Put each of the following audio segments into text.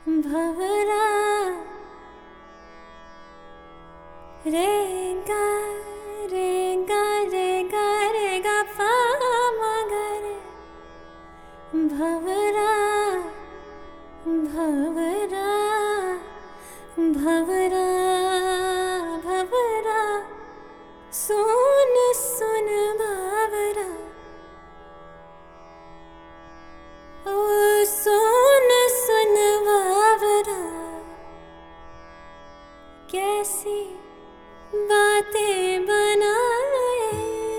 भवरा रे गा रे गा रे गा रे गा पा मा गा रे भवरा भवरा भवरा भवरा सुन सुन भवरा ओ सुन सुन भवरा कैसी बातें बनाए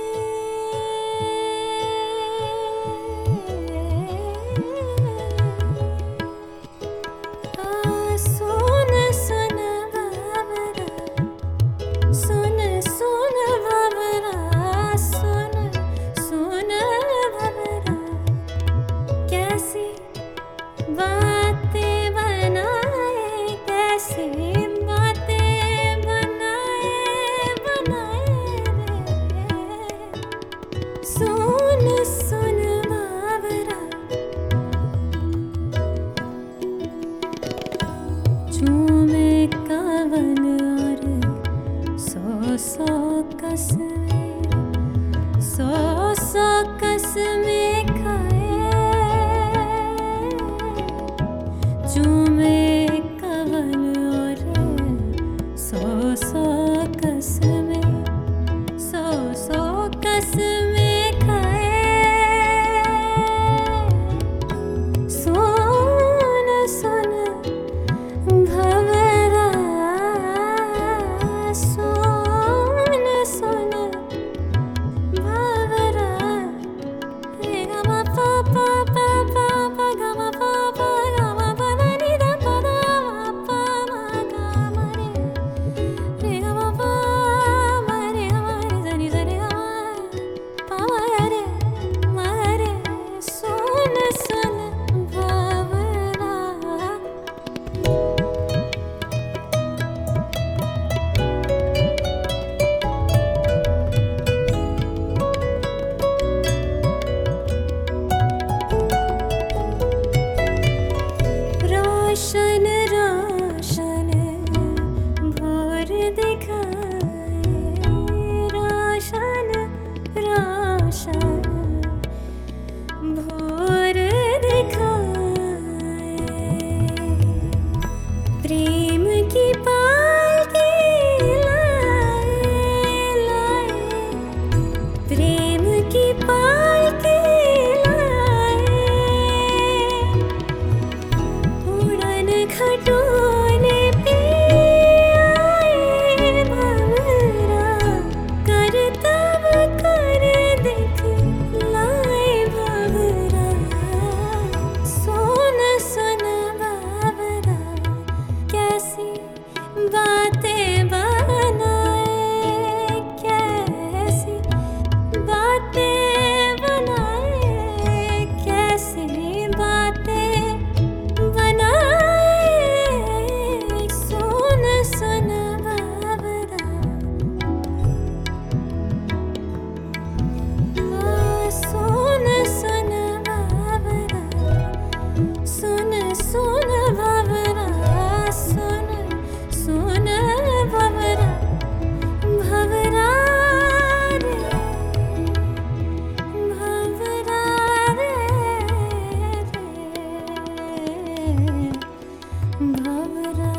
सुन सुन भवरा सुन सुन भवरा सुन सुन भवरा कैसी बातें बनाए कैसी बातें बनाए रे सुन सुन भवरा झूमे कवन और सौ कसमें खाए झूमे कवन और सौ कसमें खाए सुन सुन भवरा सुन सुन भवरा रे गा मा पा पा पा पा पा गा मा पा पा गा मा पा दा नि दा पा दा मा पा मा गा मा रे गा मा पा मा रे गा मा रे za ni गा मा पा मा रे सुन सुन भवरा रोशन रोशन भोर दिखाए रोशन रोशन भोर दिखाए प्रेम की पालकी लाए लाए प्रेम की पालकी लाए उड़न खटोले पे आए भवरा कर तब कर देख लाए भवरा सुन सुन भवरा कैसी बातें बनाए कैसी बातें बनाए कैसी बातें बनाए सुन सुन भवरा सुन सुन भवरा सुन सुन भवरा सुन सुन भवरा भवरा रे भवरा रे भवरा